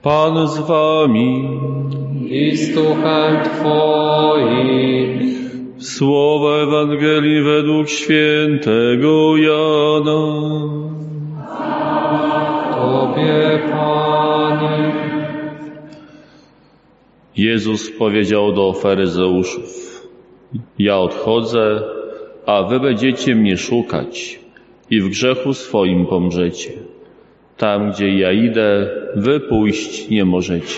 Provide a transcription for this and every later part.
Pan z wami. I z duchem Twoim. Słowa Ewangelii według świętego Jana. Tobie, Panie. Jezus powiedział do faryzeuszów: ja odchodzę, a wy będziecie mnie szukać i w grzechu swoim pomrzecie. Tam, gdzie ja idę, wy pójść nie możecie.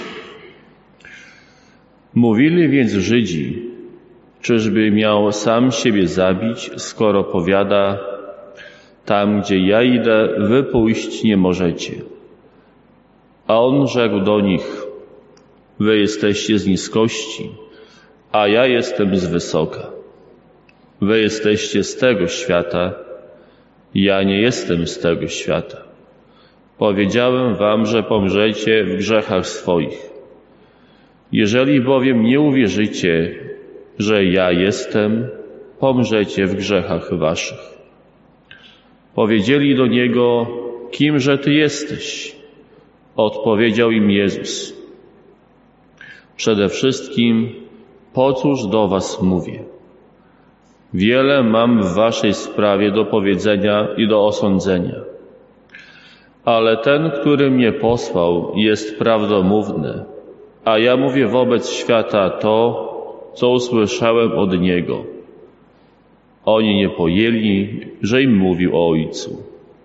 Mówili więc Żydzi: czyżby miał sam siebie zabić, skoro powiada: tam, gdzie ja idę, wy pójść nie możecie. A on rzekł do nich: wy jesteście z niskości, a ja jestem z wysoka. Wy jesteście z tego świata, ja nie jestem z tego świata. Powiedziałem wam, że pomrzecie w grzechach swoich. Jeżeli bowiem nie uwierzycie, że ja jestem, pomrzecie w grzechach waszych. Powiedzieli do niego: kimże ty jesteś? Odpowiedział im Jezus: przede wszystkim, po cóż do was mówię? Wiele mam w waszej sprawie do powiedzenia i do osądzenia. Ale ten, który mnie posłał, jest prawdomówny, a ja mówię wobec świata to, co usłyszałem od Niego. Oni nie pojęli, że im mówił o Ojcu.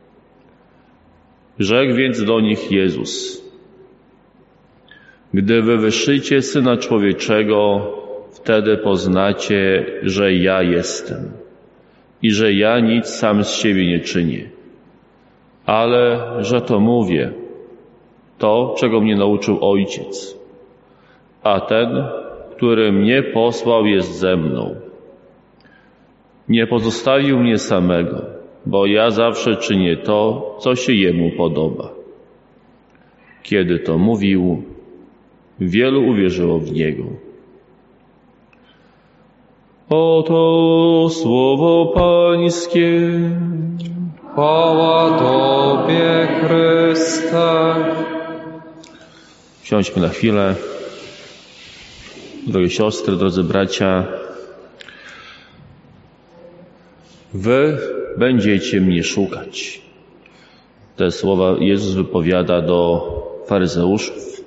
Rzekł więc do nich Jezus: gdy wywyższycie Syna Człowieczego, wtedy poznacie, że ja jestem i że ja nic sam z siebie nie czynię, ale że to mówię, to, czego mnie nauczył Ojciec. A ten, który mnie posłał, jest ze mną. Nie pozostawił mnie samego, bo ja zawsze czynię to, co się Jemu podoba. Kiedy to mówił, wielu uwierzyło w Niego. Oto słowo Pańskie. Chwała Tobie, Chryste. Siądźmy na chwilę. Drogie siostry, drodzy bracia, wy będziecie mnie szukać. Te słowa Jezus wypowiada do faryzeuszów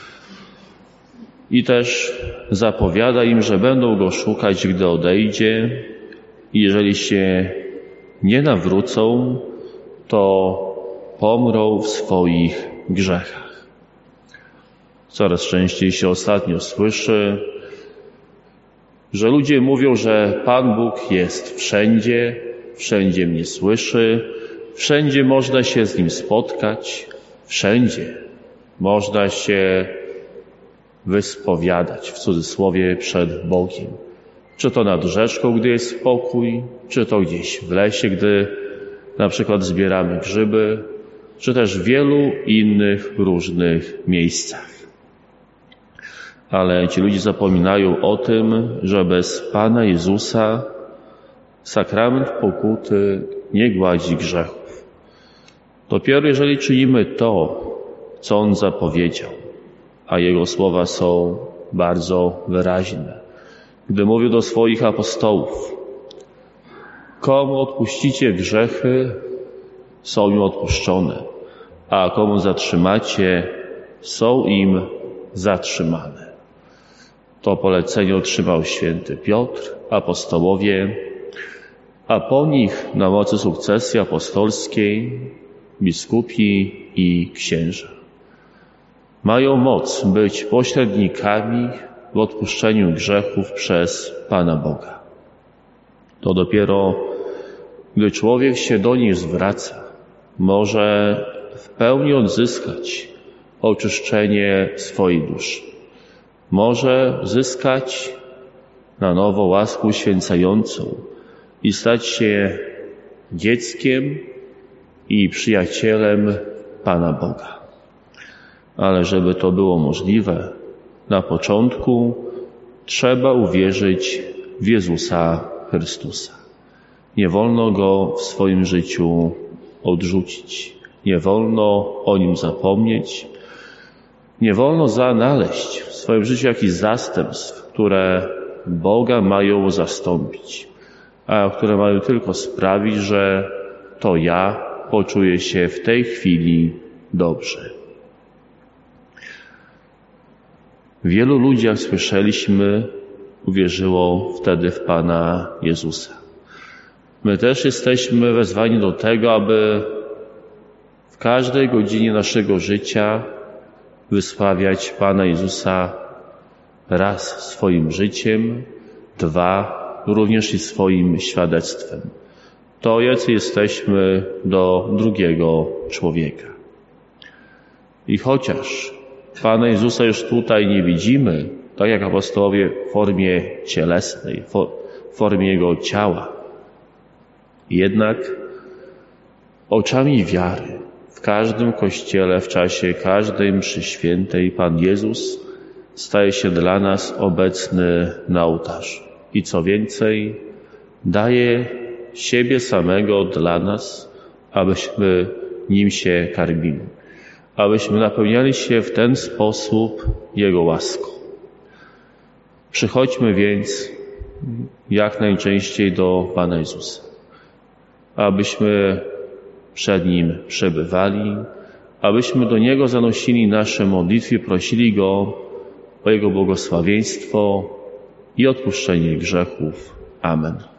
i też zapowiada im, że będą Go szukać, gdy odejdzie, i jeżeli się nie nawrócą, to pomrą w swoich grzechach. Coraz częściej się ostatnio słyszy, że ludzie mówią, że Pan Bóg jest wszędzie, wszędzie mnie słyszy, wszędzie można się z Nim spotkać, wszędzie można się wyspowiadać, w cudzysłowie, przed Bogiem. Czy to nad rzeczką, gdy jest spokój, czy to gdzieś w lesie, gdy na przykład zbieramy grzyby, czy też w wielu innych różnych miejscach. Ale ci ludzie zapominają o tym, że bez Pana Jezusa sakrament pokuty nie gładzi grzechów. Dopiero jeżeli czynimy to, co On zapowiedział, a Jego słowa są bardzo wyraźne, gdy mówił do swoich apostołów: komu odpuścicie grzechy, są im odpuszczone, a komu zatrzymacie, są im zatrzymane. To polecenie otrzymał święty Piotr, apostołowie, a po nich na mocy sukcesji apostolskiej biskupi i księża. Mają moc być pośrednikami w odpuszczeniu grzechów przez Pana Boga. To dopiero, gdy człowiek się do nich zwraca, może w pełni odzyskać oczyszczenie swojej duszy. Może zyskać na nowo łaskę uświęcającą i stać się dzieckiem i przyjacielem Pana Boga. Ale żeby to było możliwe, na początku trzeba uwierzyć w Jezusa Chrystusa. Nie wolno Go w swoim życiu odrzucić. Nie wolno o Nim zapomnieć. Nie wolno znaleźć w swoim życiu jakichś zastępstw, które Boga mają zastąpić, a które mają tylko sprawić, że to ja poczuję się w tej chwili dobrze. Wielu ludzi, jak słyszeliśmy, uwierzyło wtedy w Pana Jezusa. My też jesteśmy wezwani do tego, aby w każdej godzinie naszego życia wysławiać Pana Jezusa raz swoim życiem, dwa również i swoim świadectwem. To, jacy jesteśmy do drugiego człowieka. I chociaż Pana Jezusa już tutaj nie widzimy, tak jak apostołowie, w formie cielesnej, w formie Jego ciała, jednak oczami wiary w każdym kościele, w czasie każdej mszy świętej Pan Jezus staje się dla nas obecny na ołtarzu. I co więcej, daje siebie samego dla nas, abyśmy Nim się karmili, abyśmy napełniali się w ten sposób Jego łaską. Przychodźmy więc jak najczęściej do Pana Jezusa, abyśmy przed Nim przebywali, abyśmy do Niego zanosili nasze modlitwy, prosili Go o Jego błogosławieństwo i odpuszczenie grzechów. Amen.